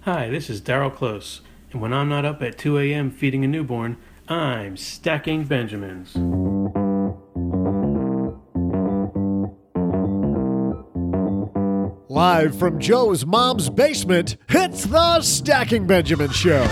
Hi, this is Daryl Close, and when I'm not up at 2 a.m. feeding a newborn, I'm stacking Benjamins. Live from Joe's mom's basement, it's the Stacking Benjamin Show.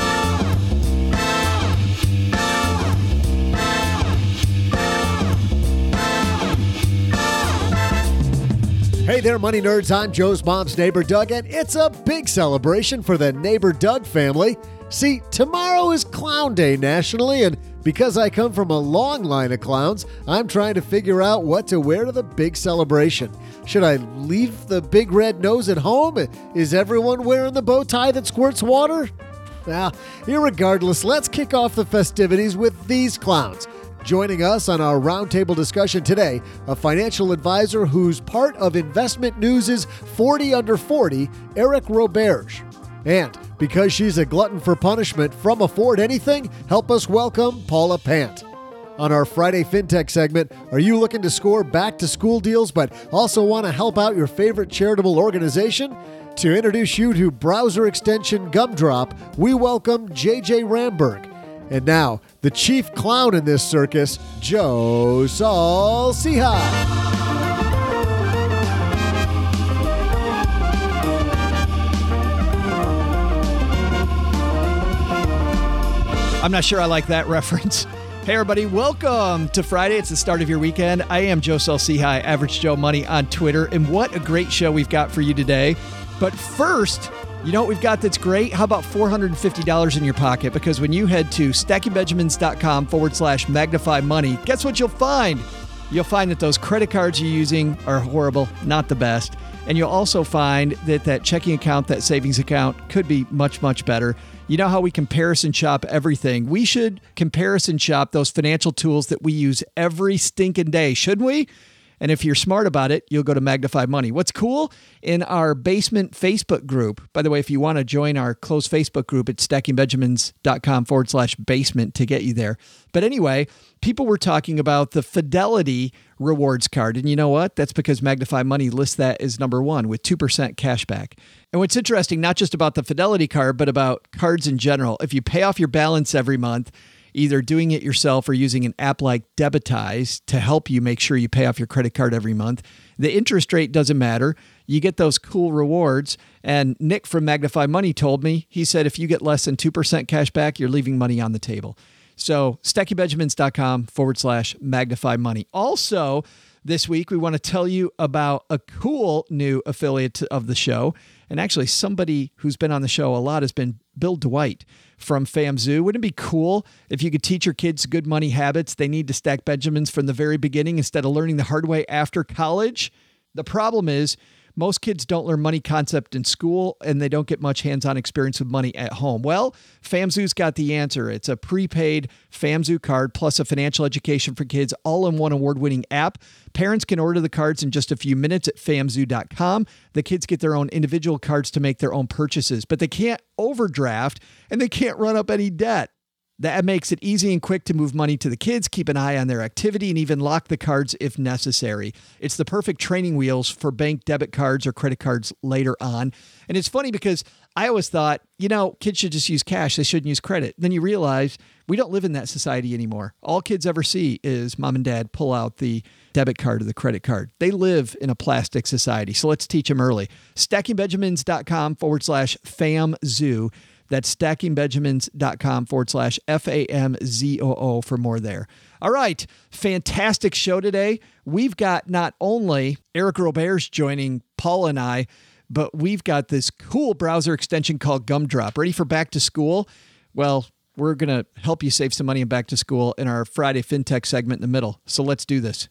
Hey there, money nerds. I'm Joe's mom's neighbor, Doug, and it's a big celebration for the neighbor Doug family. See, tomorrow is Clown Day nationally, and because I come from a long line of clowns, I'm trying to figure out what to wear to the big celebration. Should I leave the big red nose at home? Is everyone wearing the bow tie that squirts water? Well, irregardless, let's kick off the festivities with these clowns. Joining us on our roundtable discussion today, a financial advisor who's part of Investment News' 40 Under 40, Eric Roberge. And because she's a glutton for punishment from Afford Anything, help us welcome Paula Pant. On our Friday FinTech segment, are you looking to score back-to-school deals but also want to help out your favorite charitable organization? To introduce you to browser extension Gumdrop, we welcome JJ Ramberg. And now, the chief clown in this circus, Joe Saul-Sehy. I'm not sure I like that reference. Hey, everybody. Welcome to Friday. It's the start of your weekend. I am Joe Saul-Sehy, Average Joe Money on Twitter. And what a great show we've got for you today. But first, you know what we've got that's great? How about $450 in your pocket? Because when you head to stackingbenjamins.com/magnify money, guess what you'll find? You'll find that those credit cards you're using are horrible, not the best. And you'll also find that that checking account, that savings account could be much, much better. You know how we comparison shop everything? We should comparison shop those financial tools that we use every stinking day, shouldn't we? And if you're smart about it, you'll go to Magnify Money. What's cool? In our basement Facebook group, by the way, if you want to join our closed Facebook group, it's stackingbenjamins.com/basement to get you there. But anyway, people were talking about the Fidelity rewards card. And you know what? That's because Magnify Money lists that as number one with 2% cash back. And what's interesting, not just about the Fidelity card, but about cards in general, if you pay off your balance every month, either doing it yourself or using an app like Debitize to help you make sure you pay off your credit card every month, the interest rate doesn't matter. You get those cool rewards. And Nick from Magnify Money told me, he said, if you get less than 2% cash back, you're leaving money on the table. So stackingbenjamins.com/magnify money. Also, this week, we want to tell you about a cool new affiliate of the show. And actually, somebody who's been on the show a lot has been Bill Dwight from FamZoo. Wouldn't it be cool if you could teach your kids good money habits? They need to stack Benjamins from the very beginning instead of learning the hard way after college. The problem is most kids don't learn money concept in school and they don't get much hands-on experience with money at home. Well, FamZoo's got the answer. It's a prepaid FamZoo card plus a financial education for kids all-in-one award-winning app. Parents can order the cards in just a few minutes at famzoo.com. The kids get their own individual cards to make their own purchases, but they can't overdraft and they can't run up any debt. That makes it easy and quick to move money to the kids, keep an eye on their activity, and even lock the cards if necessary. It's the perfect training wheels for bank debit cards or credit cards later on. And it's funny because I always thought, kids should just use cash. They shouldn't use credit. Then you realize we don't live in that society anymore. All kids ever see is mom and dad pull out the debit card or the credit card. They live in a plastic society. So let's teach them early. stackingbenjamins.com/FamZoo. That's stackingbenjamins.com/FAMZOO for more there. All right. Fantastic show today. We've got not only Eric Roberge joining Paul and I, but we've got this cool browser extension called Gumdrop. Ready for back to school? Well, we're going to help you save some money in back to school in our Friday FinTech segment in the middle. So let's do this.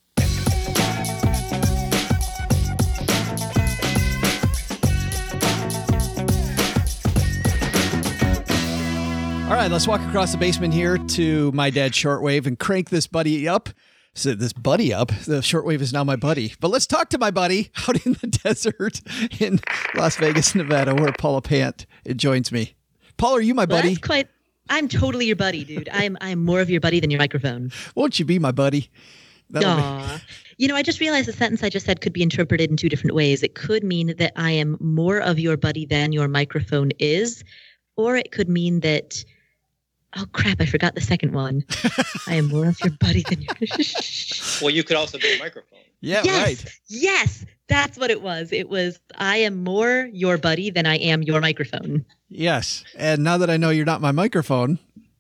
All right, let's walk across the basement here to my dad's shortwave and crank this buddy up. So this buddy up, the shortwave is now my buddy. But let's talk to my buddy out in the desert in Las Vegas, Nevada, where Paula Pant joins me. Paul, are you my buddy? I'm totally your buddy, dude. I'm more of your buddy than your microphone. Won't you be my buddy? Aw. I just realized the sentence I just said could be interpreted in two different ways. It could mean that I am more of your buddy than your microphone is, or it could mean that, oh crap, I forgot the second one. I am more of your buddy than your... Well, you could also be a microphone. Yeah, yes, right. Yes, that's what it was. It was, I am more your buddy than I am your microphone. Yes. And now that I know you're not my microphone,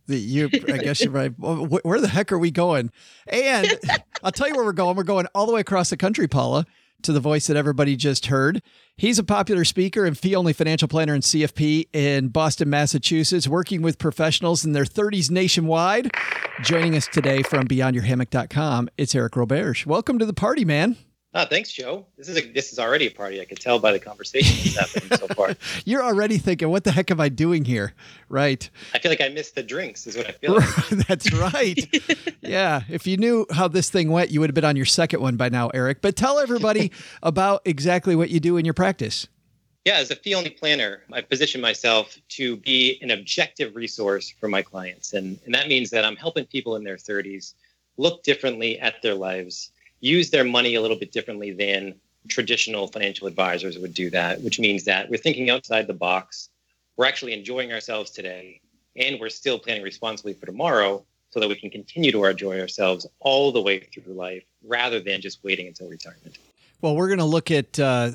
I guess you're right. Where the heck are we going? And I'll tell you where we're going. We're going all the way across the country, Paula, to the voice that everybody just heard. He's a popular speaker and fee-only financial planner in CFP in Boston, Massachusetts, working with professionals in their 30s nationwide. Joining us today from BeyondYourHammock.com, it's Eric Roberge. Welcome to the party, man. Thanks, Joe. This is already a party. I could tell by the conversation that's happening so far. You're already thinking, what the heck am I doing here? Right. I feel like I missed the drinks is what I feel like. That's right. Yeah. If you knew how this thing went, you would have been on your second one by now, Eric. But tell everybody about exactly what you do in your practice. Yeah, as a fee-only planner, I've positioned myself to be an objective resource for my clients. And that means that I'm helping people in their 30s look differently at their lives, use their money a little bit differently than traditional financial advisors would do that, which means that we're thinking outside the box. We're actually enjoying ourselves today, and we're still planning responsibly for tomorrow so that we can continue to enjoy ourselves all the way through life rather than just waiting until retirement. Well, we're going to look at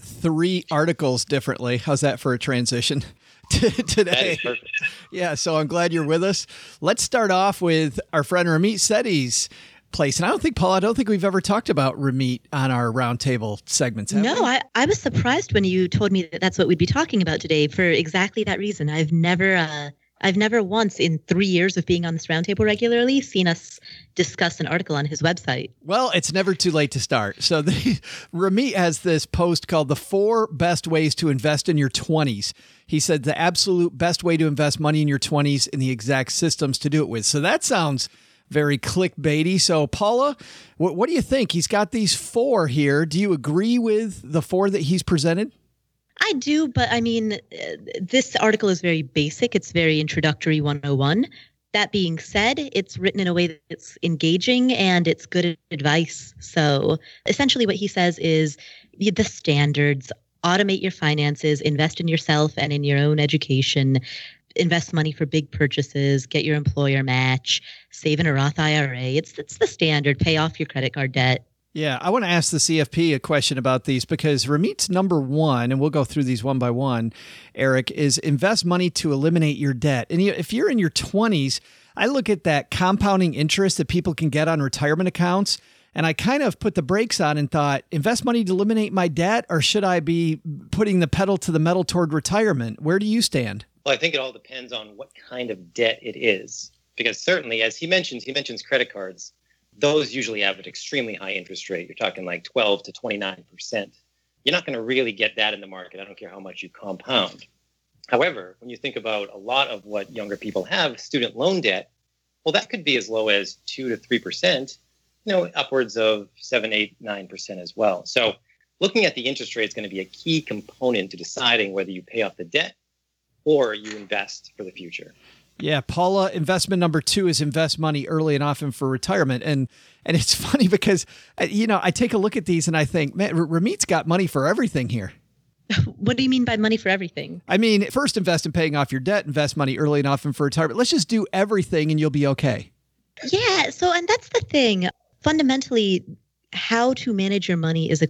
3 articles differently. How's that for a transition today? That is perfect. Yeah, so I'm glad you're with us. Let's start off with our friend Ramit Sethi's place. And I don't think we've ever talked about Ramit on our roundtable segments. No, I was surprised when you told me that that's what we'd be talking about today for exactly that reason. I've never once in 3 years of being on this roundtable regularly seen us discuss an article on his website. Well, it's never too late to start. So Ramit has this post called The 4 Best Ways to Invest in Your 20s. He said the absolute best way to invest money in your 20s and the exact systems to do it with. So that sounds very clickbaity. So Paula, what do you think? He's got these 4 here. Do you agree with the 4 that he's presented? I do, but I mean, this article is very basic. It's very introductory 101. That being said, it's written in a way that's engaging and it's good advice. So essentially what he says is the standards: automate your finances, invest in yourself and in your own education, invest money for big purchases, get your employer match, save in a Roth IRA. It's the standard, pay off your credit card debt. Yeah, I want to ask the CFP a question about these because Ramit's number 1, and we'll go through these one by one, Eric, is invest money to eliminate your debt. And if you're in your 20s, I look at that compounding interest that people can get on retirement accounts, and I kind of put the brakes on and thought, invest money to eliminate my debt, or should I be putting the pedal to the metal toward retirement? Where do you stand? Well, I think it all depends on what kind of debt it is, because certainly, as he mentions credit cards. Those usually have an extremely high interest rate. You're talking like 12 to 29%. You're not going to really get that in the market. I don't care how much you compound. However, when you think about a lot of what younger people have, student loan debt, well, that could be as low as 2 to 3%, upwards of 7, 8, 9% as well. So looking at the interest rate is going to be a key component to deciding whether you pay off the debt or you invest for the future. Yeah, Paula, investment number 2 is invest money early and often for retirement. And it's funny because, I take a look at these and I think, man, Ramit's got money for everything here. What do you mean by money for everything? I mean, first invest in paying off your debt, invest money early and often for retirement. Let's just do everything and you'll be okay. Yeah, and that's the thing. Fundamentally, how to manage your money is the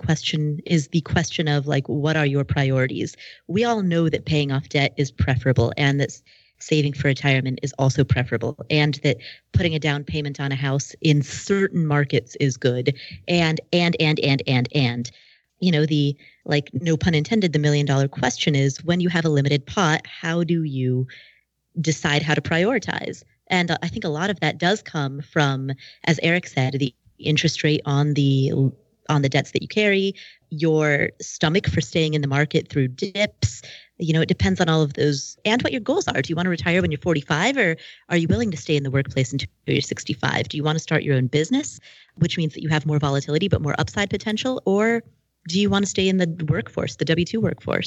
question of like, what are your priorities? We all know that paying off debt is preferable and that saving for retirement is also preferable, and that putting a down payment on a house in certain markets is good. And, the, like, no pun intended, the $1 million question is, when you have a limited pot, how do you decide how to prioritize? And I think a lot of that does come from, as Eric said, the interest rate on the debts that you carry, your stomach for staying in the market through dips. It depends on all of those and what your goals are. Do you want to retire when you're 45, or are you willing to stay in the workplace until you're 65? Do you want to start your own business, which means that you have more volatility but more upside potential? Or do you want to stay in the workforce, the W-2 workforce?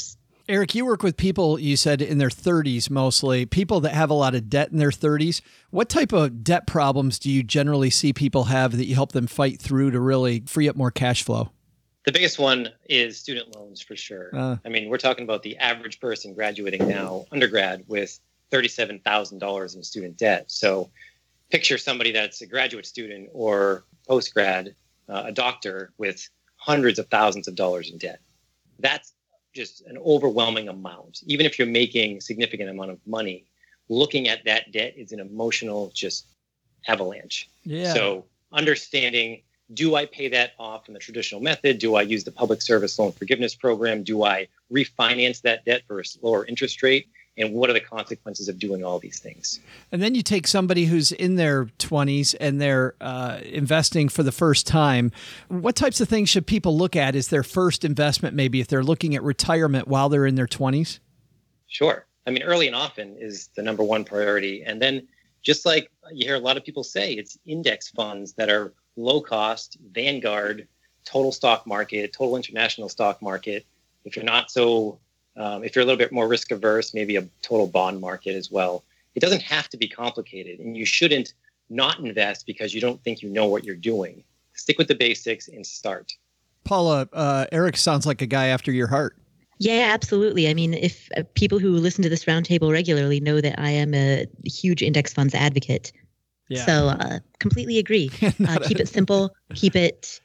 Eric, you work with people, you said, in their 30s mostly, people that have a lot of debt in their 30s. What type of debt problems do you generally see people have that you help them fight through to really free up more cash flow? The biggest one is student loans, for sure. I mean, we're talking about the average person graduating now, undergrad, with $37,000 in student debt. So picture somebody that's a graduate student or post-grad, a doctor with hundreds of thousands of dollars in debt. That's just an overwhelming amount. Even if you're making a significant amount of money, looking at that debt is an emotional just avalanche. Yeah. So understanding, do I pay that off in the traditional method? Do I use the public service loan forgiveness program? Do I refinance that debt for a lower interest rate? And what are the consequences of doing all these things? And then you take somebody who's in their 20s and they're investing for the first time. What types of things should people look at as their first investment, maybe if they're looking at retirement while they're in their 20s? Sure. I mean, early and often is the number one priority. And then just like you hear a lot of people say, it's index funds that are low cost, Vanguard, total stock market, total international stock market. If you're not so if you're a little bit more risk averse, maybe a total bond market as well. It doesn't have to be complicated, and you shouldn't not invest because you don't think you know what you're doing. Stick with the basics and start. Paula, Eric sounds like a guy after your heart. Yeah, absolutely. I mean, if people who listen to this roundtable regularly know that I am a huge index funds advocate. Yeah. So completely agree. Keep it simple. Keep it,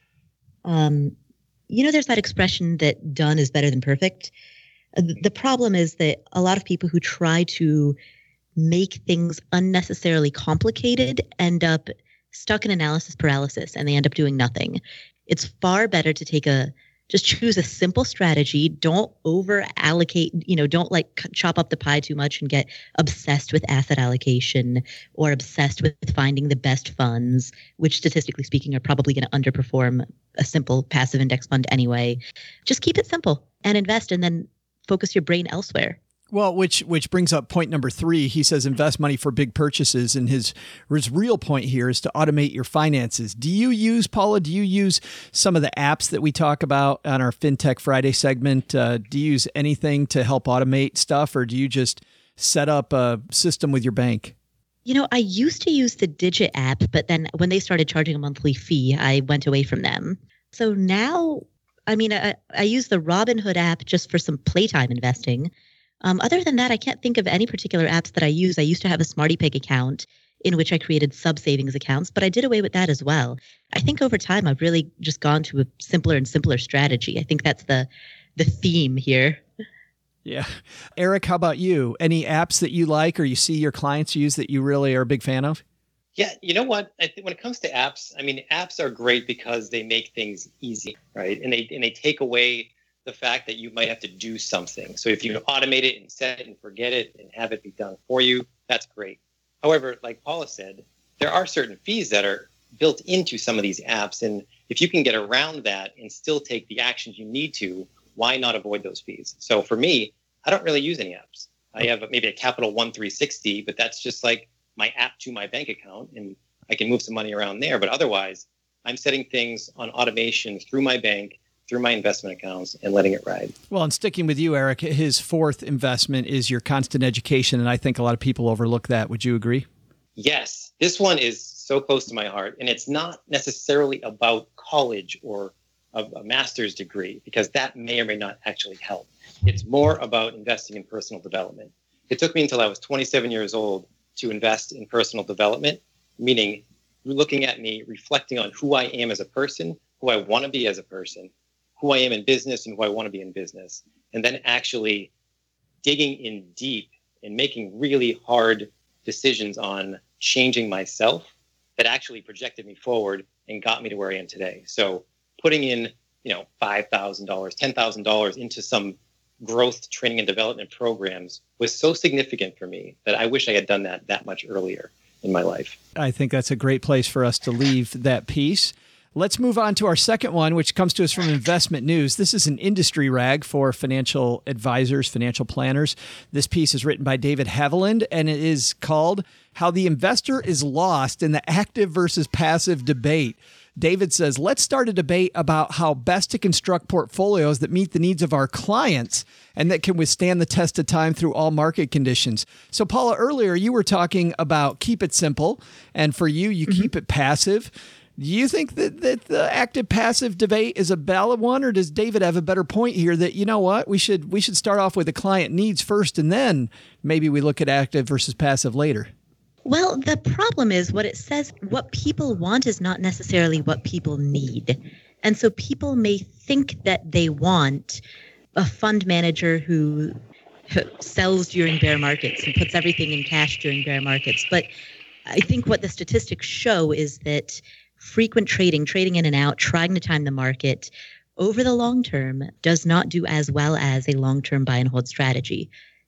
there's that expression that done is better than perfect. The problem is that a lot of people who try to make things unnecessarily complicated end up stuck in analysis paralysis, and they end up doing nothing. It's far better to just choose a simple strategy. Don't over allocate, don't chop up the pie too much and get obsessed with asset allocation or obsessed with finding the best funds, which statistically speaking are probably going to underperform a simple passive index fund anyway. Just keep it simple and invest, and then focus your brain elsewhere. Well, which brings up point number 3. He says invest money for big purchases. And his real point here is to automate your finances. Paula, do you use some of the apps that we talk about on our FinTech Friday segment? Do you use anything to help automate stuff, or do you just set up a system with your bank? I used to use the Digit app, but then when they started charging a monthly fee, I went away from them. So now, I use the Robinhood app just for some playtime investing. Other than that, I can't think of any particular apps that I use. I used to have a SmartyPig account in which I created sub-savings accounts, but I did away with that as well. I think over time, I've really just gone to a simpler and simpler strategy. I think that's the theme here. Yeah. Eric, how about you? Any apps that you like or you see your clients use that you really are a big fan of? Yeah, you know what? I think when it comes to apps, apps are great because they make things easy, right? And they take away the fact that you might have to do something. So if you automate it and set it and forget it and have it be done for you, that's great. However, like Paula said, there are certain fees that are built into some of these apps. And if you can get around that and still take the actions you need to, why not avoid those fees? So for me, I don't really use any apps. I have maybe a Capital One 360, but that's just like my app to my bank account, and I can move some money around there. But otherwise, I'm setting things on automation through my bank, through my investment accounts, and letting it ride. Well, and sticking with you, Eric, his 4th investment is your constant education, and I think a lot of people overlook that. Would you agree? Yes. This one is so close to my heart, and it's not necessarily about college or a master's degree, because that may or may not actually help. It's more about investing in personal development. It took me until I was 27 years old to invest in personal development, meaning looking at me, reflecting on who I am as a person, who I want to be as a person, who I am in business and who I want to be in business, and then actually digging in deep and making really hard decisions on changing myself that actually projected me forward and got me to where I am today. So putting in, $5,000, $10,000 into some growth training and development programs was so significant for me that I wish I had done that much earlier in my life. I think that's a great place for us to leave that piece. Let's move on to our second one, which comes to us from Investment News. This is an industry rag for financial advisors, financial planners. This piece is written by David Haviland, and it is called How the Investor is Lost in the Active versus Passive Debate. David says, let's start a debate about how best to construct portfolios that meet the needs of our clients and that can withstand the test of time through all market conditions. So, Paula, earlier you were talking about keep it simple, and for you keep it passive. Do you think that the active-passive debate is a valid one, or does David have a better point here that, you know what, we should start off with the client needs first, and then maybe we look at active versus passive later? Well, the problem is what it says, what people want is not necessarily what people need. And so people may think that they want a fund manager who sells during bear markets and puts everything in cash during bear markets. But I think what the statistics show is that frequent trading in and out, trying to time the market over the long term does not do as well as a long-term buy and hold strategy.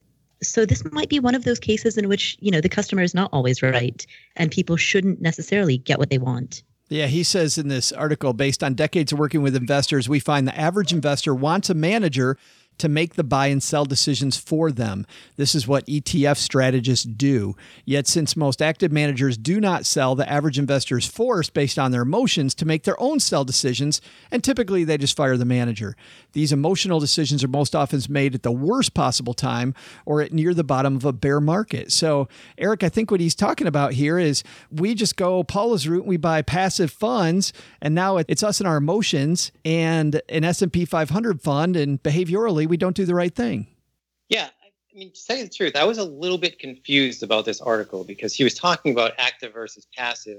So this might be one of those cases in which, the customer is not always right and people shouldn't necessarily get what they want. Yeah, he says in this article, based on decades of working with investors, we find the average investor wants a manager to make the buy and sell decisions for them. This is what ETF strategists do. Yet since most active managers do not sell, the average investor is forced based on their emotions to make their own sell decisions, and typically they just fire the manager. These emotional decisions are most often made at the worst possible time or at near the bottom of a bear market. So, Eric, I think what he's talking about here is we just go Paula's route and we buy passive funds, and now it's us and our emotions and an S&P 500 fund, and behaviorally, we don't do the right thing. Yeah. I mean, to tell you the truth, I was a little bit confused about this article because he was talking about active versus passive,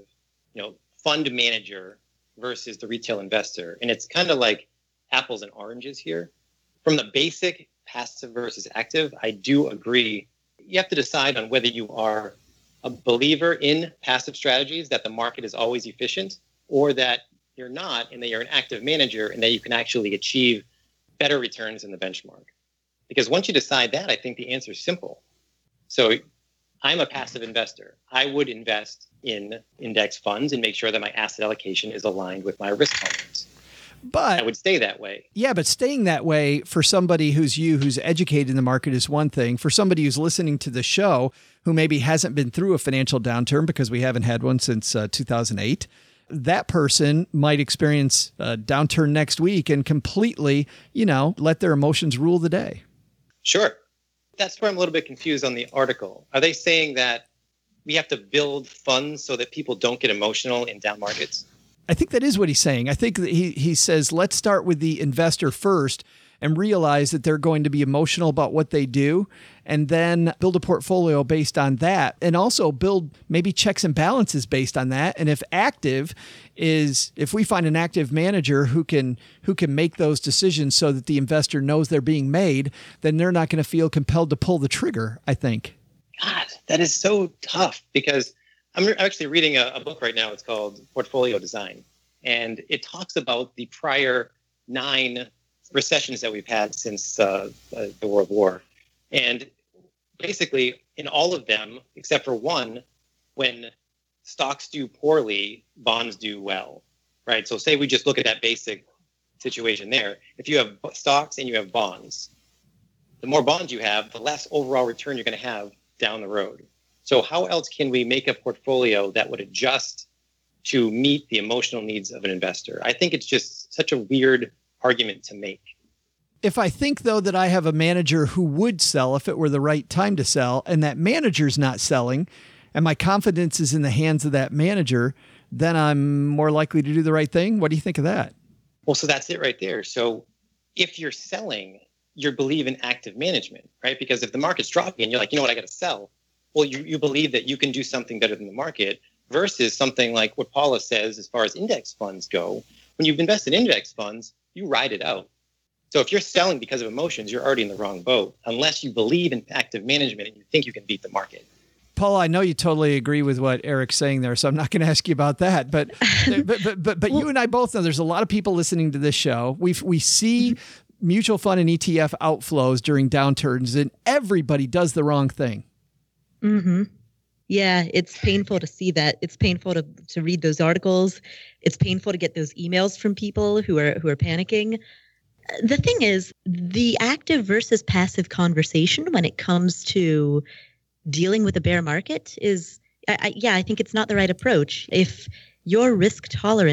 fund manager versus the retail investor. And it's kind of like apples and oranges here. From the basic passive versus active, I do agree. You have to decide on whether you are a believer in passive strategies, that the market is always efficient, or that you're not, and that you're an active manager and that you can actually achieve better returns in the benchmark. Because once you decide that, I think the answer is simple. So I'm a passive investor. I would invest in index funds and make sure that my asset allocation is aligned with my risk tolerance. But I would stay that way. Yeah, but staying that way for somebody who's educated in the market is one thing. For somebody who's listening to the show who maybe hasn't been through a financial downturn, because we haven't had one since 2008, that person might experience a downturn next week and completely, let their emotions rule the day. Sure. That's where I'm a little bit confused on the article. Are they saying that we have to build funds so that people don't get emotional in down markets? I think that is what he's saying. I think that he says, let's start with the investor first and realize that they're going to be emotional about what they do, and then build a portfolio based on that, and also build maybe checks and balances based on that. And if we find an active manager who can make those decisions so that the investor knows they're being made, then they're not going to feel compelled to pull the trigger, I think. God, that is so tough, because I'm actually reading a book right now. It's called Portfolio Design, and it talks about the prior 9 recessions that we've had since the World War. And basically, in all of them, except for one, when stocks do poorly, bonds do well, right? So say we just look at that basic situation there. If you have stocks and you have bonds, the more bonds you have, the less overall return you're going to have down the road. So how else can we make a portfolio that would adjust to meet the emotional needs of an investor? I think it's just such a weird argument to make. If I think, though, that I have a manager who would sell if it were the right time to sell, and that manager's not selling, and my confidence is in the hands of that manager, then I'm more likely to do the right thing. What do you think of that? Well, so that's it right there. So if you're selling, you believe in active management, right? Because if the market's dropping and you're like, you know what, I got to sell. Well, you believe that you can do something better than the market, versus something like what Paula says as far as index funds go. When you've invested in index funds, you ride it out. So if you're selling because of emotions, you're already in the wrong boat, unless you believe in active management and you think you can beat the market. Paul, I know you totally agree with what Eric's saying there, so I'm not going to ask you about that. But well, you and I both know there's a lot of people listening to this show. We see mutual fund and ETF outflows during downturns, and everybody does the wrong thing. Mm-hmm. Yeah, it's painful to see that. It's painful to read those articles. It's painful to get those emails from people who are panicking. The thing is, the active versus passive conversation when it comes to dealing with a bear market is, I think it's not the right approach. If your risk tolerance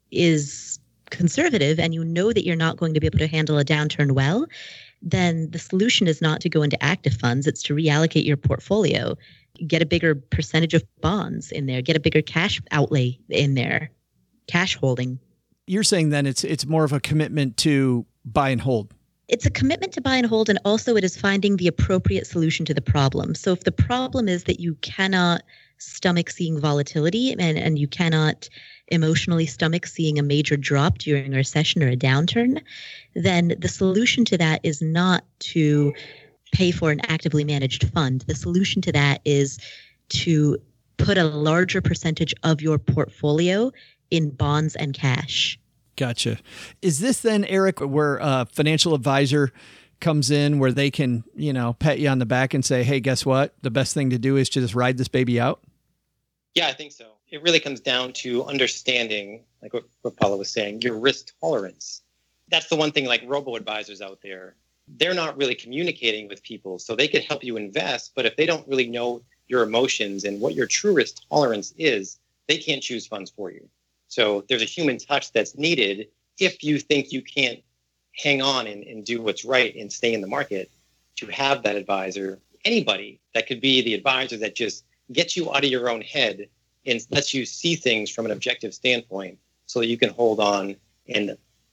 is conservative and you know that you're not going to be able to handle a downturn well, then the solution is not to go into active funds. It's to reallocate your portfolio, get a bigger percentage of bonds in there, get a bigger cash outlay in there, cash holding. You're saying then it's more of a commitment to buy and hold. It's a commitment to buy and hold, and also it is finding the appropriate solution to the problem. So if the problem is that you cannot stomach seeing volatility and you cannot emotionally stomach seeing a major drop during a recession or a downturn, then the solution to that is not to pay for an actively managed fund. The solution to that is to put a larger percentage of your portfolio in bonds and cash. Gotcha. Is this then, Eric, where a financial advisor comes in where they can, pat you on the back and say, hey, guess what? The best thing to do is to just ride this baby out? Yeah, I think so. It really comes down to understanding, like what Paula was saying, your risk tolerance. That's the one thing, like robo-advisors out there, they're not really communicating with people. So they could help you invest, but if they don't really know your emotions and what your true risk tolerance is, they can't choose funds for you. So there's a human touch that's needed if you think you can't hang on and do what's right and stay in the market, to have that advisor, anybody that could be the advisor that just gets you out of your own head and lets you see things from an objective standpoint so that you can hold on and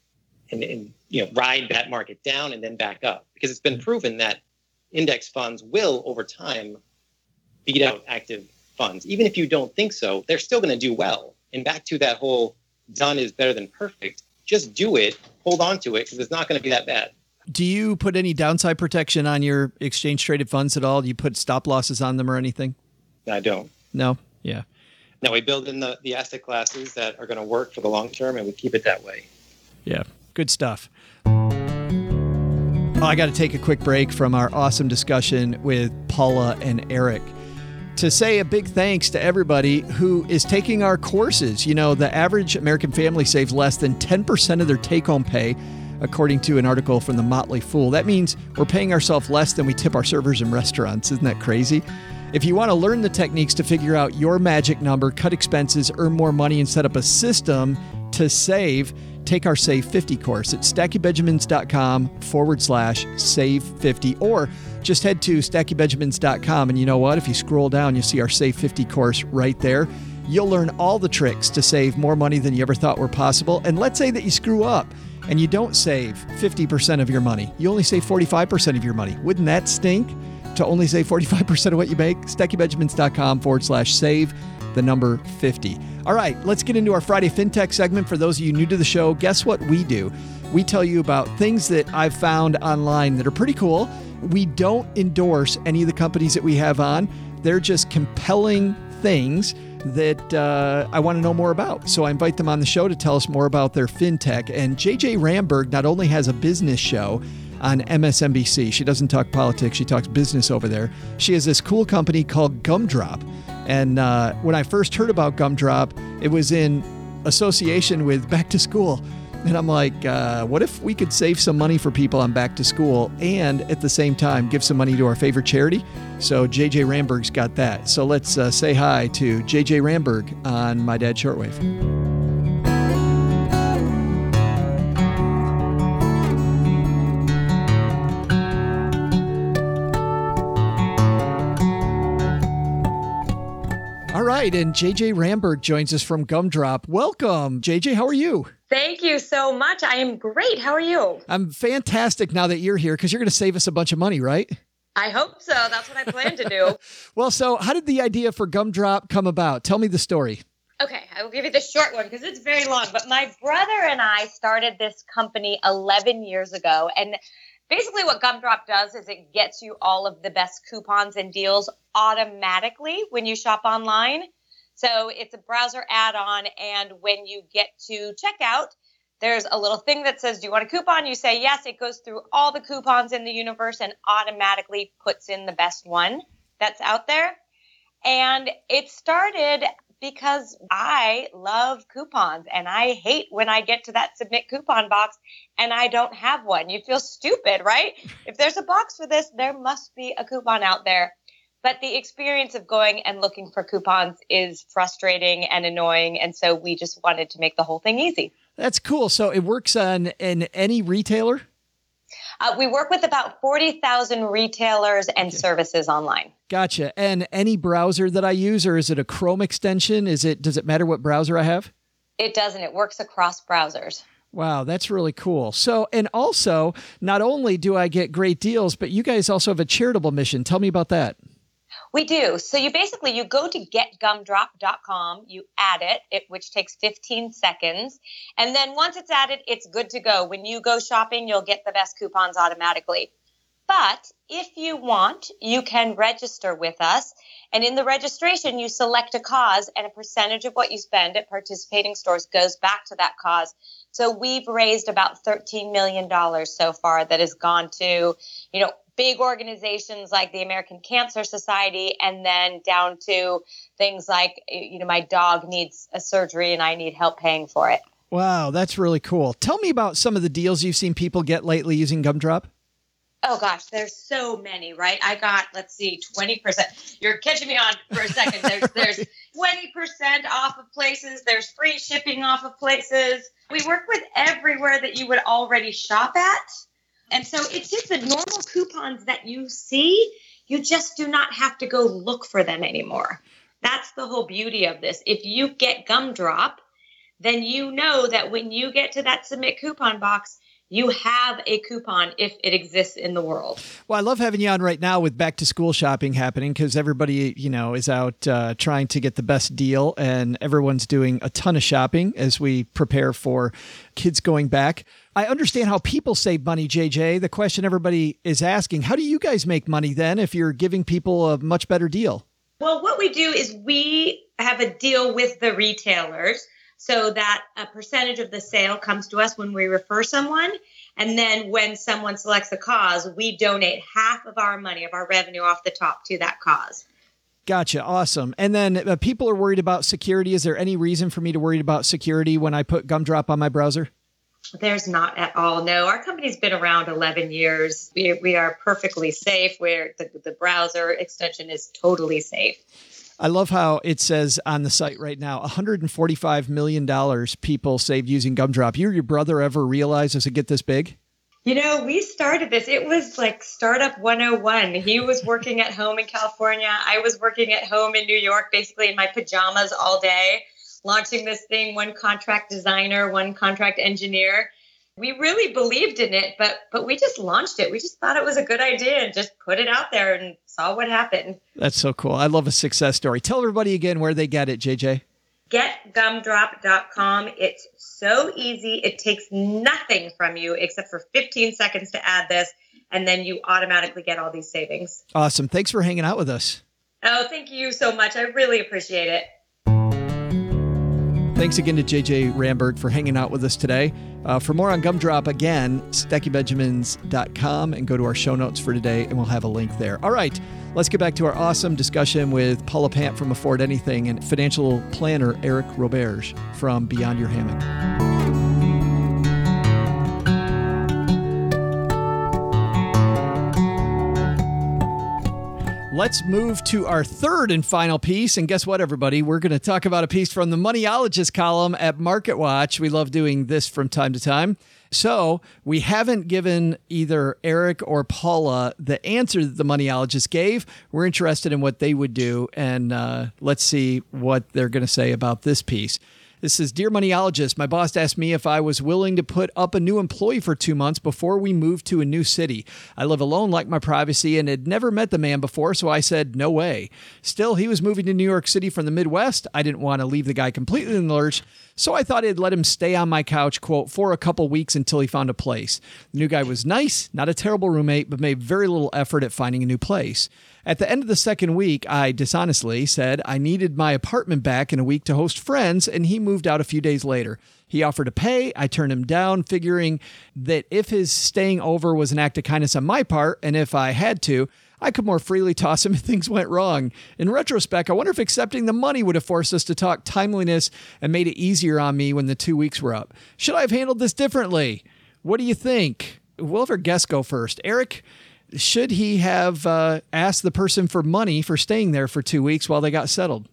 ride that market down and then back up. Because it's been proven that index funds will, over time, beat out active funds. Even if you don't think so, they're still going to do well. And back to that whole done is better than perfect, just do it, hold on to it, because it's not going to be that bad. Do you put any downside protection on your exchange traded funds at all? Do you put stop losses on them or anything? I don't. No? Yeah. No, we build in the asset classes that are going to work for the long term, and we keep it that way. Yeah. Good stuff. I got to take a quick break from our awesome discussion with Paula and Eric to say a big thanks to everybody who is taking our courses. The average American family saves less than 10% of their take-home pay, according to an article from the Motley Fool. That means we're paying ourselves less than we tip our servers in restaurants. Isn't that crazy? If you want to learn the techniques to figure out your magic number, cut expenses, earn more money, and set up a system to save, take our Save 50 course at StackyBenjamins.com/Save50, or just head to StackyBenjamins.com, and you know what? If you scroll down, you'll see our Save 50 course right there. You'll learn all the tricks to save more money than you ever thought were possible. And let's say that you screw up and you don't save 50% of your money. You only save 45% of your money. Wouldn't that stink? To only save 45% of what you make? StackyBenjamins.com/Save the number 50. All right, let's get into our Friday FinTech segment. For those of you new to the show, guess what we do? We tell you about things that I've found online that are pretty cool. We don't endorse any of the companies that we have on. They're just compelling things that I want to know more about. So I invite them on the show to tell us more about their FinTech. And JJ Ramberg not only has a business show on MSNBC. She doesn't talk politics. She talks business over there. She has this cool company called Gumdrop. And when I first heard about Gumdrop, it was in association with back to school. And I'm like, what if we could save some money for people on back to school and at the same time give some money to our favorite charity? So JJ Ramberg's got that. So let's say hi to JJ Ramberg on My Dad Shortwave. All right, and JJ Ramberg joins us from Gumdrop. Welcome, JJ. How are you? Thank you so much. I am great. How are you? I'm fantastic now that you're here because you're going to save us a bunch of money, right? I hope so. That's what I plan to do. Well, so how did the idea for Gumdrop come about? Tell me the story. Okay, I will give you the short one because it's very long. But my brother and I started this company 11 years ago. And basically what Gumdrop does is it gets you all of the best coupons and deals automatically when you shop online. So it's a browser add-on, and when you get to checkout, there's a little thing that says, do you want a coupon? You say yes. It goes through all the coupons in the universe and automatically puts in the best one that's out there. And it started because I love coupons, and I hate when I get to that submit coupon box and I don't have one. You feel stupid, right? If there's a box for this, there must be a coupon out there. But the experience of going and looking for coupons is frustrating and annoying. And so we just wanted to make the whole thing easy. That's cool. So it works in any retailer? We work with about 40,000 retailers and services online. Gotcha. And any browser that I use, or is it a Chrome extension? Does it matter what browser I have? It doesn't. It works across browsers. Wow, that's really cool. So, and also, not only do I get great deals, but you guys also have a charitable mission. Tell me about that. We do. So you go to getgumdrop.com, you add it, which takes 15 seconds. And then once it's added, it's good to go. When you go shopping, you'll get the best coupons automatically. But if you want, you can register with us. And in the registration, you select a cause, and a percentage of what you spend at participating stores goes back to that cause. So we've raised about $13 million so far that has gone to, big organizations like the American Cancer Society, and then down to things like, my dog needs a surgery and I need help paying for it. Wow, that's really cool. Tell me about some of the deals you've seen people get lately using Gumdrop. Oh gosh, there's so many, right? I got, 20%. You're catching me on for a second. There's 20% off of places. There's free shipping off of places. We work with everywhere that you would already shop at. And so it's just the normal coupons that you see. You just do not have to go look for them anymore. That's the whole beauty of this. If you get Gumdrop, then you know that when you get to that submit coupon box, you have a coupon if it exists in the world. Well, I love having you on right now with back to school shopping happening, because everybody, is out trying to get the best deal, and everyone's doing a ton of shopping as we prepare for kids going back. I understand how people save money, JJ. The question everybody is asking, how do you guys make money then if you're giving people a much better deal? Well, what we do is we have a deal with the retailers, so that a percentage of the sale comes to us when we refer someone. And then when someone selects a cause, we donate half of our money, of our revenue off the top, to that cause. Gotcha. Awesome. And then people are worried about security. Is there any reason for me to worry about security when I put Gumdrop on my browser? There's not at all. No, our company's been around 11 years. We are perfectly safe, where the browser extension is totally safe. I love how it says on the site right now, $145 million people saved using Gumdrop. You or your brother ever realize does it get this big? We started this. It was like Startup 101. He was working at home in California. I was working at home in New York, basically in my pajamas all day, launching this thing, one contract designer, one contract engineer. We really believed in it, but we just launched it. We just thought it was a good idea and just put it out there and saw what happened. That's so cool. I love a success story. Tell everybody again where they get it, JJ. Getgumdrop.com. It's so easy. It takes nothing from you except for 15 seconds to add this, and then you automatically get all these savings. Awesome. Thanks for hanging out with us. Oh, thank you so much. I really appreciate it. Thanks again to JJ Ramberg for hanging out with us today. For more on Gumdrop, again, StackyBenjamins.com, and go to our show notes for today, and we'll have a link there. All right, let's get back to our awesome discussion with Paula Pant from Afford Anything and financial planner Eric Roberge from Beyond Your Hammock. Let's move to our third and final piece. And guess what, everybody? We're going to talk about a piece from the Moneyologist column at MarketWatch. We love doing this from time to time. So we haven't given either Eric or Paula the answer that the Moneyologist gave. We're interested in what they would do. And let's see what they're going to say about this piece. This says, Dear Moneyologist, my boss asked me if I was willing to put up a new employee for 2 months before we moved to a new city. I live alone, like my privacy, and had never met the man before, so I said, no way. Still, he was moving to New York City from the Midwest. I didn't want to leave the guy completely in the lurch, so I thought I'd let him stay on my couch, quote, for a couple weeks until he found a place. The new guy was nice, not a terrible roommate, but made very little effort at finding a new place. At the end of the second week, I dishonestly said I needed my apartment back in a week to host friends, and he moved out a few days later. He offered to pay. I turned him down, figuring that if his staying over was an act of kindness on my part, and if I had to, I could more freely toss him if things went wrong. In retrospect, I wonder if accepting the money would have forced us to talk timeliness and made it easier on me when the 2 weeks were up. Should I have handled this differently? What do you think? We'll have our guests go first. Eric, should he have asked the person for money for staying there for 2 weeks while they got settled?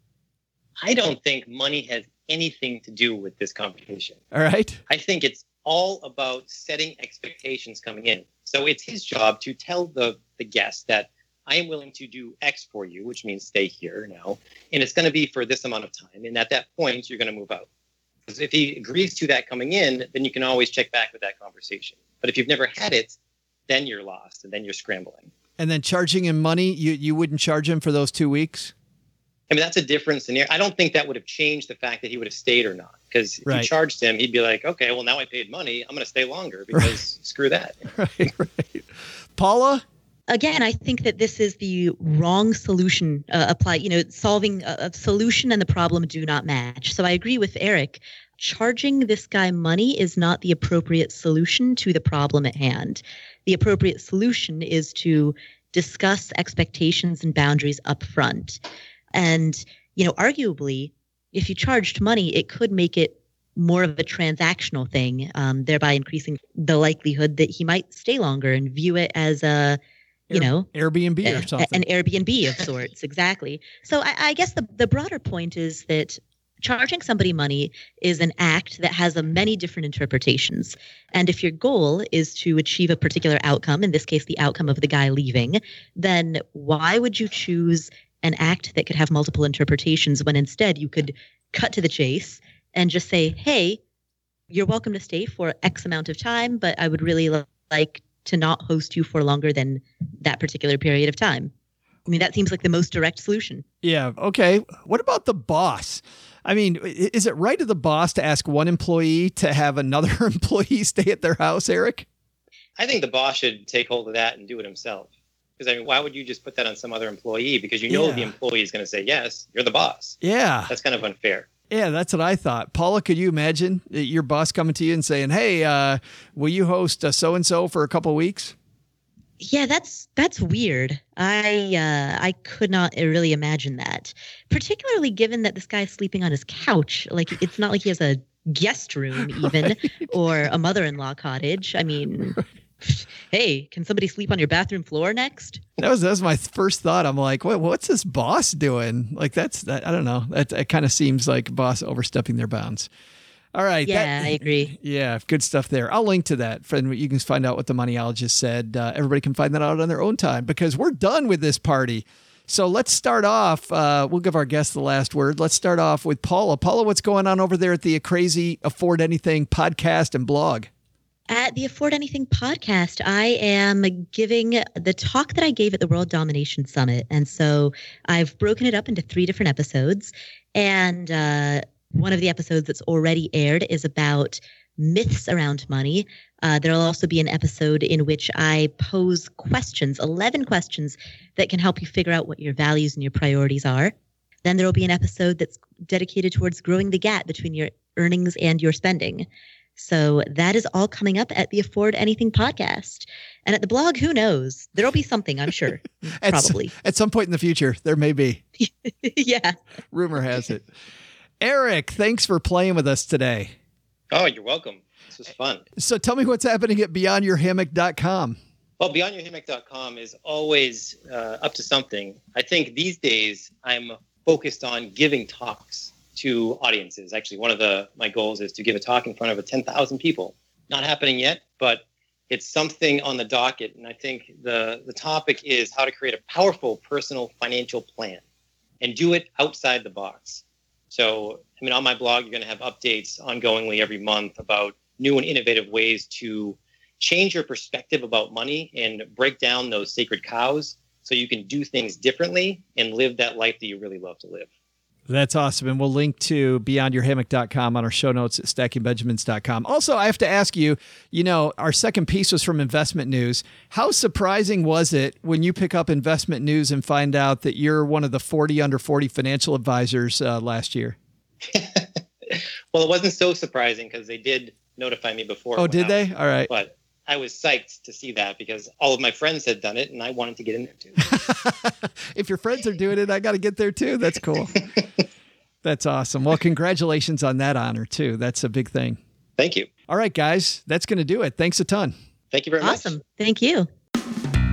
I don't think money has anything to do with this conversation. All right. I think it's all about setting expectations coming in. So it's his job to tell the guest that I am willing to do X for you, which means stay here now, and it's going to be for this amount of time. And at that point, you're going to move out. Because if he agrees to that coming in, then you can always check back with that conversation. But if you've never had it, then you're lost and then you're scrambling. And then charging him money, you wouldn't charge him for those 2 weeks? I mean, that's a different scenario. I don't think that would have changed the fact that he would have stayed or not. Because if you charged him, he'd be like, okay, well, now I paid money. I'm going to stay longer because screw that. Right. Paula? Again, I think that this is the wrong solution solving a solution and the problem do not match. So I agree with Eric. Charging this guy money is not the appropriate solution to the problem at hand. The appropriate solution is to discuss expectations and boundaries up front. And, arguably, if you charged money, it could make it more of a transactional thing, thereby increasing the likelihood that he might stay longer and view it as a Airbnb or something. An Airbnb of sorts, exactly. So I guess the broader point is that charging somebody money is an act that has many different interpretations. And if your goal is to achieve a particular outcome, in this case, the outcome of the guy leaving, then why would you choose an act that could have multiple interpretations when instead you could cut to the chase and just say, hey, you're welcome to stay for X amount of time, but I would really like to not host you for longer than that particular period of time. I mean, that seems like the most direct solution. Yeah. Okay. What about the boss? I mean, is it right of the boss to ask one employee to have another employee stay at their house, Eric? I think the boss should take hold of that and do it himself. Because, I mean, why would you just put that on some other employee? Because the employee is going to say, yes, you're the boss. Yeah. That's kind of unfair. Yeah, that's what I thought. Paula, could you imagine your boss coming to you and saying, hey, will you host so-and-so for a couple of weeks? Yeah, that's weird. I could not really imagine that, particularly given that this guy's sleeping on his couch. Like, it's not like he has a guest room even or a mother-in-law cottage. I mean, hey, can somebody sleep on your bathroom floor next? That was my first thought. I'm like, what's this boss doing? Like, I don't know. That kind of seems like a boss overstepping their bounds. All right. Yeah, I agree. Yeah, good stuff there. I'll link to that. Friend, you can find out what the moneyologist said. Everybody can find that out on their own time because we're done with this party. So let's start off. We'll give our guests the last word. Let's start off with Paula. Paula, what's going on over there at the Crazy Afford Anything podcast and blog? At the Afford Anything podcast, I am giving the talk that I gave at the World Domination Summit. And so I've broken it up into 3 different episodes. And one of the episodes that's already aired is about myths around money. There'll also be an episode in which I pose questions, 11 questions that can help you figure out what your values and your priorities are. Then there'll be an episode that's dedicated towards growing the gap between your earnings and your spending. So that is all coming up at the Afford Anything podcast. And at the blog, who knows? There'll be something, I'm sure. Probably. At some point in the future, there may be. Yeah. Rumor has it. Eric, thanks for playing with us today. Oh, you're welcome. This was fun. So tell me what's happening at BeyondYourHammock.com. Well, BeyondYourHammock.com is always up to something. I think these days I'm focused on giving talks to audiences. Actually, one of my goals is to give a talk in front of 10,000 people. Not happening yet, but it's something on the docket. And I think the topic is how to create a powerful personal financial plan and do it outside the box. So, I mean, on my blog, you're going to have updates ongoingly every month about new and innovative ways to change your perspective about money and break down those sacred cows so you can do things differently and live that life that you really love to live. That's awesome. And we'll link to BeyondYourHammock.com on our show notes at StackingBenjamins.com. Also, I have to ask you, our second piece was from Investment News. How surprising was it when you pick up Investment News and find out that you're one of the 40 under 40 financial advisors last year? Well, it wasn't so surprising because they did notify me before. Oh, did they? All right. But I was psyched to see that because all of my friends had done it and I wanted to get in there too. If your friends are doing it, I got to get there too. That's cool. That's awesome. Well, congratulations on that honor too. That's a big thing. Thank you. All right, guys, that's going to do it. Thanks a ton. Thank you very much. Awesome. Thank you.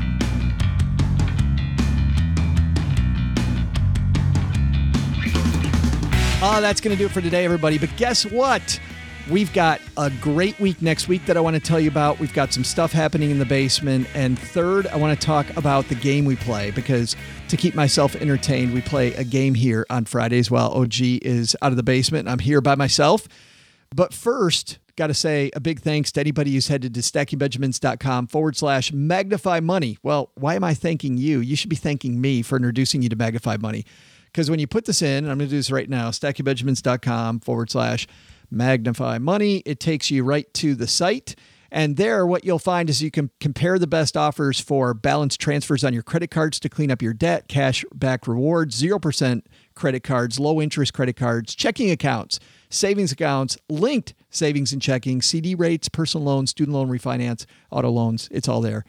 That's going to do it for today, everybody. But guess what? We've got a great week next week that I want to tell you about. We've got some stuff happening in the basement. And third, I want to talk about the game we play, because to keep myself entertained, we play a game here on Fridays while OG is out of the basement and I'm here by myself. But first, got to say a big thanks to anybody who's headed to stackingbenjamins.com/magnify money. Well, why am I thanking you? You should be thanking me for introducing you to Magnify Money. Because when you put this in, and I'm going to do this right now, stackingbenjamins.com/magnify money, it takes you right to the site. And there, what you'll find is you can compare the best offers for balance transfers on your credit cards to clean up your debt, cash back rewards, 0% credit cards, low interest credit cards, checking accounts, savings accounts, linked savings and checking, CD rates, personal loans, student loan refinance, auto loans. It's all there.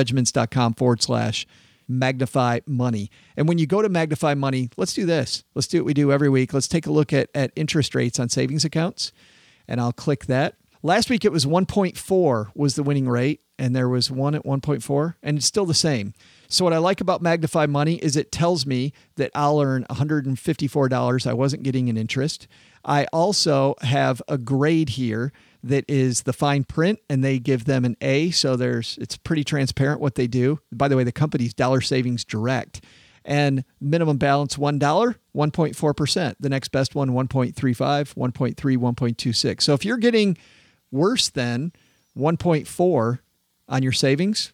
stackingbenjamins.com/magnify money. And when you go to Magnify Money, let's do this. Let's do what we do every week. Let's take a look at interest rates on savings accounts. And I'll click that. Last week it was 1.4 was the winning rate, and there was one at 1.4, and it's still the same. So what I like about Magnify Money is it tells me that I'll earn $154 I wasn't getting in interest. I also have a grade here that is the fine print, and they give them an A, so it's pretty transparent what they do. By the way, the company's Dollar Savings Direct. And minimum balance $1, 1.4%. The next best one, 1.35, 1.3, 1.26. So if you're getting worse than 1.4 on your savings,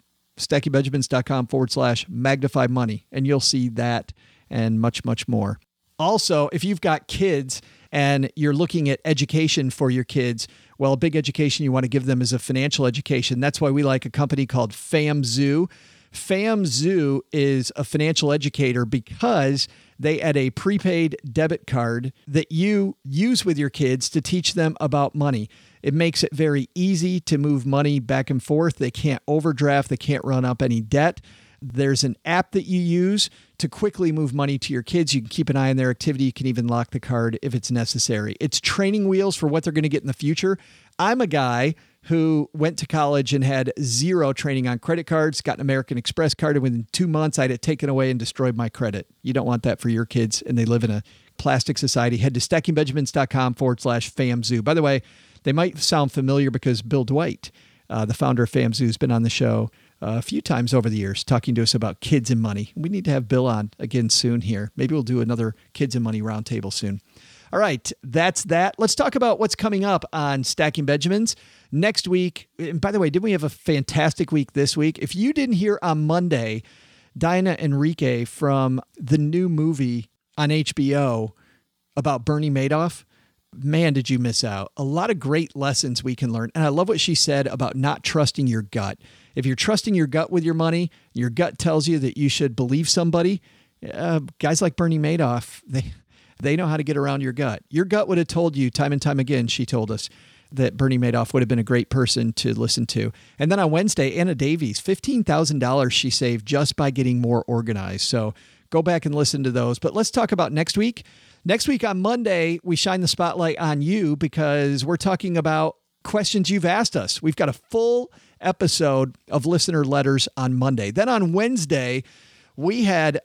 stackingbenjamins.com/magnify money, and you'll see that and much, much more. Also, if you've got kids and you're looking at education for your kids, well, a big education you want to give them is a financial education. That's why we like a company called FamZoo. FamZoo is a financial educator because they add a prepaid debit card that you use with your kids to teach them about money. It makes it very easy to move money back and forth. They can't overdraft. They can't run up any debt. There's an app that you use to quickly move money to your kids. You can keep an eye on their activity. You can even lock the card if it's necessary. It's training wheels for what they're going to get in the future. I'm a guy who went to college and had zero training on credit cards, got an American Express card, and within 2 months, I had it taken away and destroyed my credit. You don't want that for your kids, and they live in a plastic society. Head to stackingbenjamins.com/FamZoo. By the way, they might sound familiar because Bill Dwight, the founder of FamZoo, has been on the show a few times over the years talking to us about kids and money. We need to have Bill on again soon here. Maybe we'll do another Kids and Money roundtable soon. All right, that's that. Let's talk about what's coming up on Stacking Benjamins next week. And by the way, didn't we have a fantastic week this week? If you didn't hear on Monday, Diana Enrique from the new movie on HBO about Bernie Madoff, man, did you miss out. A lot of great lessons we can learn. And I love what she said about not trusting your gut. If you're trusting your gut with your money, your gut tells you that you should believe somebody. Guys like Bernie Madoff, they know how to get around your gut. Your gut would have told you time and time again, she told us, that Bernie Madoff would have been a great person to listen to. And then on Wednesday, Anna Davies, $15,000 she saved just by getting more organized. So go back and listen to those. But let's talk about next week. Next week on Monday, we shine the spotlight on you because we're talking about questions you've asked us. We've got a full episode of listener letters on Monday. Then on Wednesday, we had,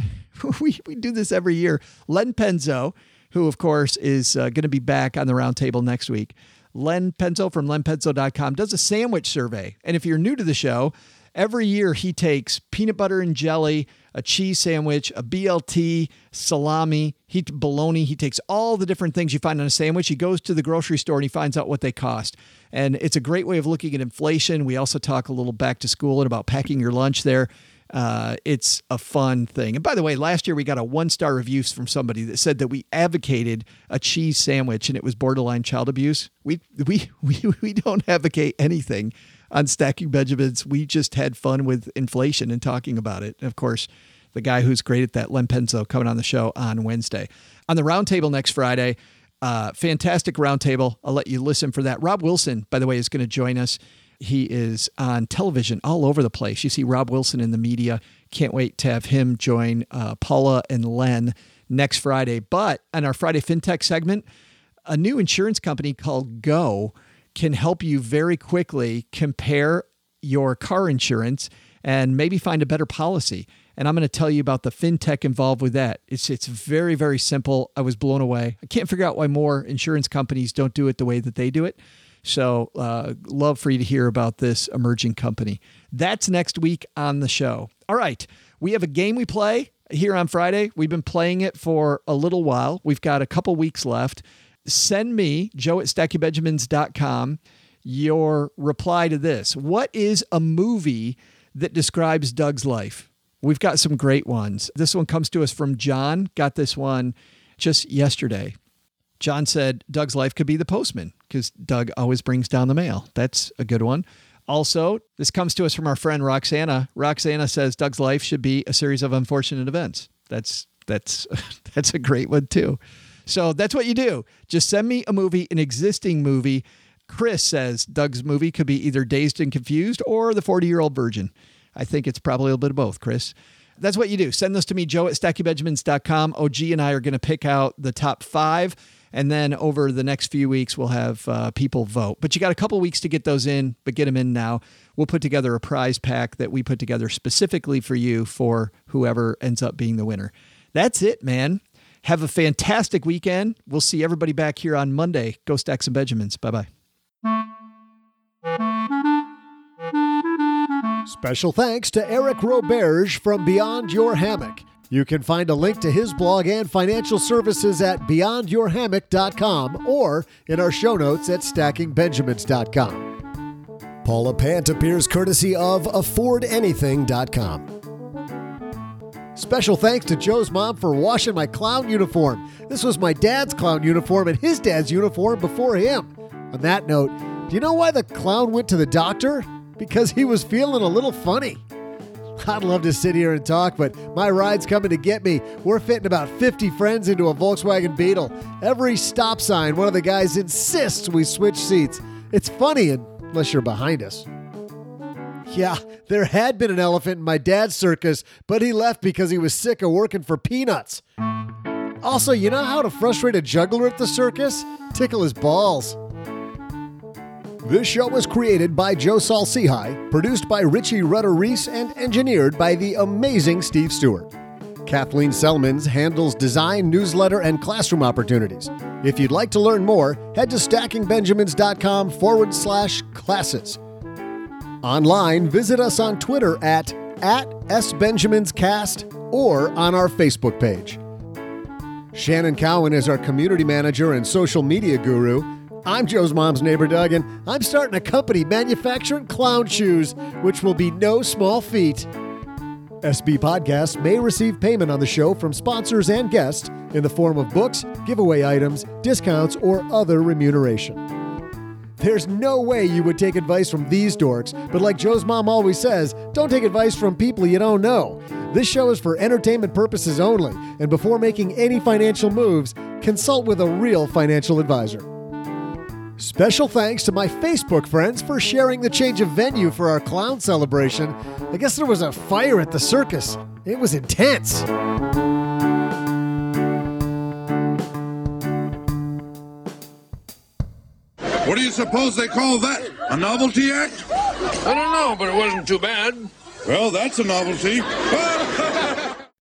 we do this every year, Len Penzo, who of course is going to be back on the roundtable next week. Len Penzo from lenpenzo.com does a sandwich survey. And if you're new to the show, every year he takes peanut butter and jelly, a cheese sandwich, a BLT, salami, bologna. He takes all the different things you find on a sandwich. He goes to the grocery store and he finds out what they cost. And it's a great way of looking at inflation. We also talk a little back to school and about packing your lunch there. It's a fun thing. And by the way, last year we got a 1-star review from somebody that said that we advocated a cheese sandwich and it was borderline child abuse. We don't advocate anything on Stacking Benjamins. We just had fun with inflation and talking about it. And of course, the guy who's great at that, Len Penzo, coming on the show on Wednesday. On the roundtable next Friday, fantastic roundtable. I'll let you listen for that. Rob Wilson, by the way, is going to join us. He is on television all over the place. You see Rob Wilson in the media. Can't wait to have him join Paula and Len next Friday. But on our Friday FinTech segment, a new insurance company called Go can help you very quickly compare your car insurance and maybe find a better policy. and I'm going to tell you about the fintech involved with that. It's very, very simple. I was blown away. I can't figure out why more insurance companies don't do it the way that they do it. So love for you to hear about this emerging company. That's next week on the show. All right. We have a game we play here on Friday. We've been playing it for a little while. We've got a couple weeks left. Send me, joe@stackingbenjamins.com, your reply to this. What is a movie that describes Doug's life? We've got some great ones. This one comes to us from John. Got this one just yesterday. John said Doug's life could be the postman because Doug always brings down the mail. That's a good one. Also, this comes to us from our friend Roxana. Roxana says Doug's life should be a series of unfortunate events. That's a great one too. So that's what you do. Just send me a movie, an existing movie. Chris says Doug's movie could be either Dazed and Confused or The 40-Year-Old Virgin. I think it's probably a little bit of both, Chris. That's what you do. Send those to me, joe@stackingbenjamins.com. OG and I are going to pick out the top 5. And then over the next few weeks, we'll have people vote. But you got a couple weeks to get those in, but get them in now. We'll put together a prize pack that we put together specifically for you for whoever ends up being the winner. That's it, man. Have a fantastic weekend. We'll see everybody back here on Monday. Go Stack some Benjamins. Bye-bye. Special thanks to Eric Roberge from Beyond Your Hammock. You can find a link to his blog and financial services at beyondyourhammock.com or in our show notes at stackingbenjamins.com. Paula Pant appears courtesy of affordanything.com. Special thanks to Joe's mom for washing my clown uniform. This was my dad's clown uniform and his dad's uniform before him. On that note, do you know why the clown went to the doctor? Because he was feeling a little funny. I'd love to sit here and talk, but my ride's coming to get me. We're fitting about 50 friends into a Volkswagen Beetle. Every stop sign, one of the guys insists we switch seats. It's funny unless you're behind us. Yeah, there had been an elephant in my dad's circus, but he left because he was sick of working for peanuts. Also, you know how to frustrate a juggler at the circus? Tickle his balls. This show was created by Joe Saul-Sehy, produced by Richie Rutter-Reese, and engineered by the amazing Steve Stewart. Kathleen Selmans handles design, newsletter, and classroom opportunities. If you'd like to learn more, head to stackingbenjamins.com/classes. Online, visit us on Twitter at @SBenjaminsCast or on our Facebook page. Shannon Cowan is our community manager and social media guru. I'm Joe's mom's neighbor, Doug, and I'm starting a company manufacturing clown shoes, which will be no small feat. SB Podcasts may receive payment on the show from sponsors and guests in the form of books, giveaway items, discounts, or other remuneration. There's no way you would take advice from these dorks, but like Joe's mom always says, don't take advice from people you don't know. This show is for entertainment purposes only, and before making any financial moves, consult with a real financial advisor. Special thanks to my Facebook friends for sharing the change of venue for our clown celebration. I guess there was a fire at the circus. It was intense. What do you suppose they call that? A novelty act? I don't know, but it wasn't too bad. Well, that's a novelty.